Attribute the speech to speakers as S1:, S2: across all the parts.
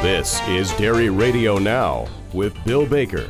S1: This is Dairy Radio Now with Bill Baker.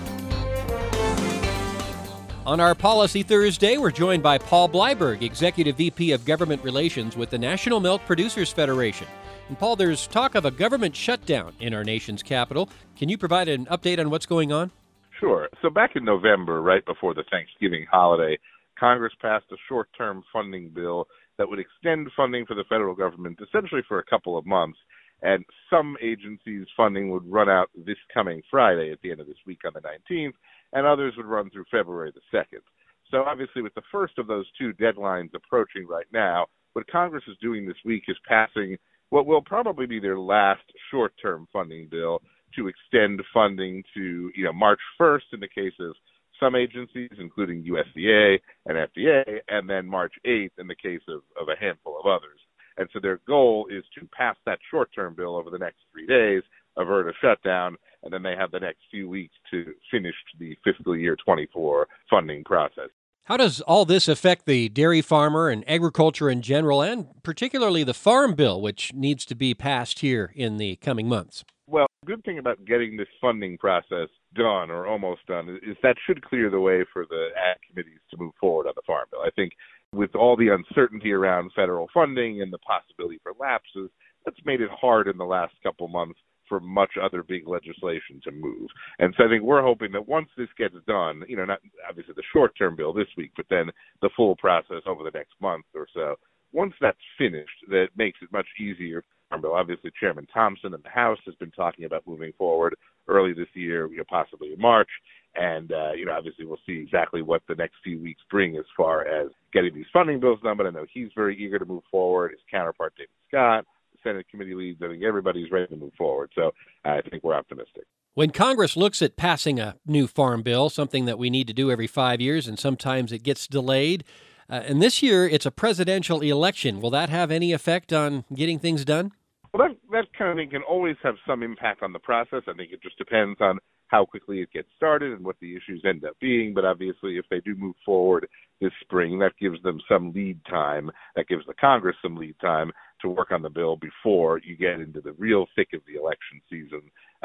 S2: On our Policy Thursday, we're joined by Paul Bleiberg, Executive VP of Government Relations with the National Milk Producers Federation. And Paul, there's talk of a government shutdown in our nation's capital. Can you provide an update on what's going on?
S3: Sure. So back in November, right before the Thanksgiving holiday, Congress passed a short-term funding bill that would extend funding for the federal government essentially for a couple of months. And some agencies' funding would run out this coming Friday at the end of this week on the 19th, and others would run through February the 2nd. So obviously with the first of those two deadlines approaching right now, what Congress is doing this week is passing what will probably be their last short-term funding bill to extend funding to, March 1st in the case of some agencies, including USDA and FDA, and then March 8th in the case of a handful of others. And so their goal is to pass that short-term bill over the next 3 days, avert a shutdown, and then they have the next few weeks to finish the fiscal year 24 funding process.
S2: How does all this affect the dairy farmer and agriculture in general, and particularly the Farm Bill, which needs to be passed here in the coming months?
S3: Well, the good thing about getting this funding process done or almost done is that should clear the way for the ag committees to move forward on the Farm Bill. I think with all the uncertainty around federal funding and the possibility for lapses, that's made it hard in the last couple months for much other big legislation to move. And so I think we're hoping that once this gets done, not obviously the short-term bill this week, but then the full process over the next month or so, once that's finished, that makes it much easier. Obviously, Chairman Thompson in the House has been talking about moving forward early this year, possibly in March. And, obviously we'll see exactly what the next few weeks bring as far as getting these funding bills done. But I know he's very eager to move forward. His counterpart, David Scott, the Senate committee leads, I think everybody's ready to move forward. So I think we're optimistic.
S2: When Congress looks at passing a new farm bill, something that we need to do every 5 years, and sometimes it gets delayed, and this year it's a presidential election. Will that have any effect on getting things done?
S3: Well, that kind of thing can always have some impact on the process. I think it just depends on how quickly it gets started and what the issues end up being. But obviously, if they do move forward this spring, that gives them some lead time. That gives the Congress some lead time to work on the bill before you get into the real thick of the election season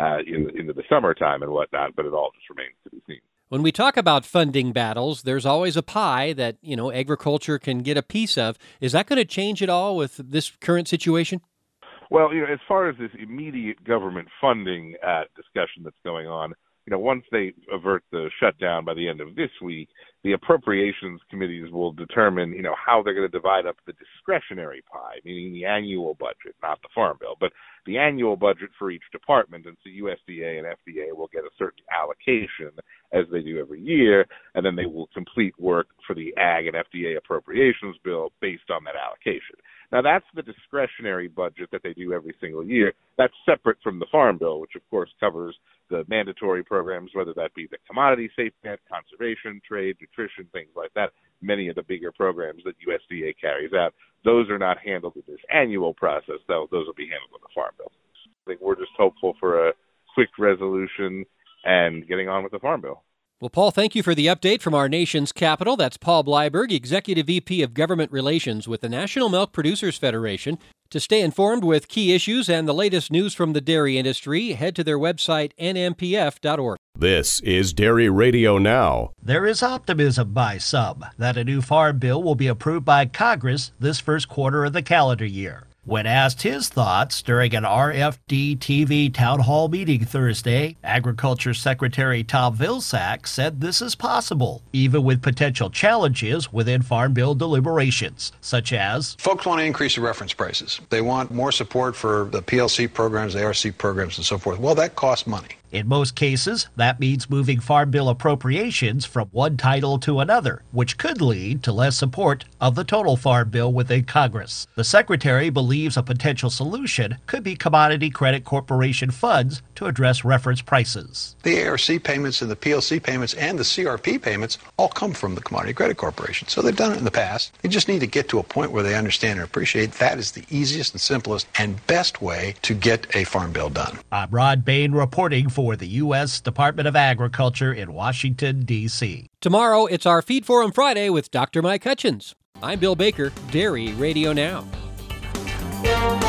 S3: into the summertime and whatnot. But it all just remains to be seen.
S2: When we talk about funding battles, there's always a pie that, agriculture can get a piece of. Is that going to change at all with this current situation?
S3: Well, as far as this immediate government funding discussion that's going on, once they avert the shutdown by the end of this week, the appropriations committees will determine, how they're going to divide up the discretionary pie, meaning the annual budget, not the Farm Bill, but the annual budget for each department. And so USDA and FDA will get a certain allocation as they do every year, and then they will complete work for the Ag and FDA appropriations bill based on that allocation. Now, that's the discretionary budget that they do every single year. That's separate from the Farm Bill, which, of course, covers the mandatory programs, whether that be the commodity safety net, conservation, trade, nutrition, things like that. Many of the bigger programs that USDA carries out, those are not handled in this annual process, though. Those will be handled in the Farm Bill. I think we're just hopeful for a quick resolution and getting on with the Farm Bill.
S2: Well, Paul, thank you for the update from our nation's capital. That's Paul Bleiberg, Executive VP of Government Relations with the National Milk Producers Federation. To stay informed with key issues and the latest news from the dairy industry, head to their website, nmpf.org.
S1: This is Dairy Radio Now.
S4: There is optimism by some that a new farm bill will be approved by Congress this first quarter of the calendar year. When asked his thoughts during an RFD TV town hall meeting Thursday, Agriculture Secretary Tom Vilsack said this is possible, even with potential challenges within Farm Bill deliberations, such as
S5: folks want to increase the reference prices. They want more support for the PLC programs, the ARC programs, and so forth. Well, that costs money.
S4: In most cases, that means moving Farm Bill appropriations from one title to another, which could lead to less support of the total Farm Bill within Congress. The Secretary believes a potential solution could be Commodity Credit Corporation funds to address reference prices.
S5: The ARC payments and the PLC payments and the CRP payments all come from the Commodity Credit Corporation. So they've done it in the past. They just need to get to a point where they understand and appreciate that is the easiest and simplest and best way to get a Farm Bill done.
S4: I'm Rod Bain reporting for the U.S. Department of Agriculture in Washington, D.C.
S2: Tomorrow, it's our Feed Forum Friday with Dr. Mike Hutchins. I'm Bill Baker, Dairy Radio Now.